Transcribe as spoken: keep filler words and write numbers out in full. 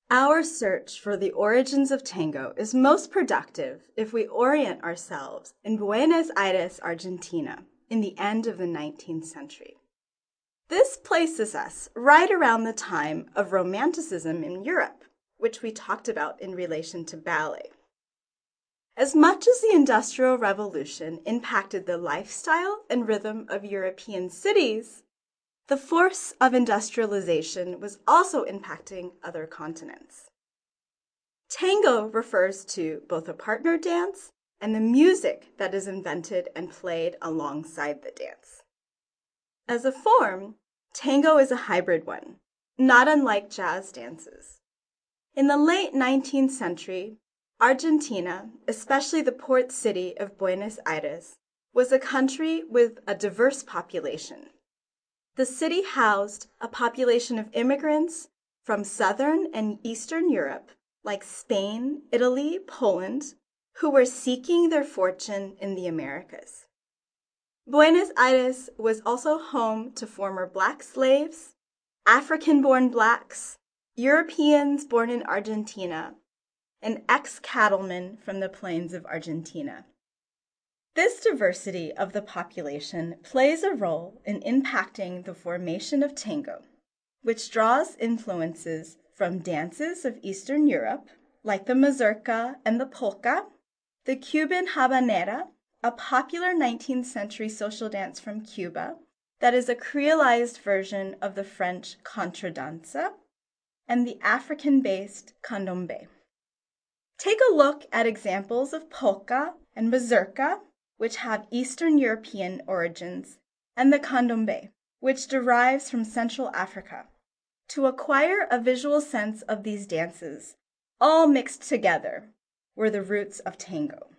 Our search for the origins of tango is most productive if we orient ourselves in Buenos Aires, Argentina, in the end of the nineteenth century. This places us right around the time of Romanticism in Europe, which we talked about in relation to ballet. As much as the Industrial Revolution impacted the lifestyle and rhythm of European cities, the force of industrialization was also impacting other continents. Tango refers to both a partner dance and the music that is invented and played alongside the dance. As a form, tango is a hybrid one, not unlike jazz dances. In the late nineteenth century, Argentina, especially the port city of Buenos Aires, was a country with a diverse population. The city housed a population of immigrants from Southern and Eastern Europe, like Spain, Italy, Poland, who were seeking their fortune in the Americas. Buenos Aires was also home to former black slaves, African-born blacks, Europeans born in Argentina, and ex-cattlemen from the plains of Argentina. This diversity of the population plays a role in impacting the formation of tango, which draws influences from dances of Eastern Europe, like the mazurka and the polka, the Cuban habanera, a popular nineteenth century social dance from Cuba that is a creolized version of the French contradanza, and the African-based candombe. Take a look at examples of polka and mazurka, which have Eastern European origins, and the candombe, which derives from Central Africa, to acquire a visual sense of these dances, all mixed together, were the roots of tango.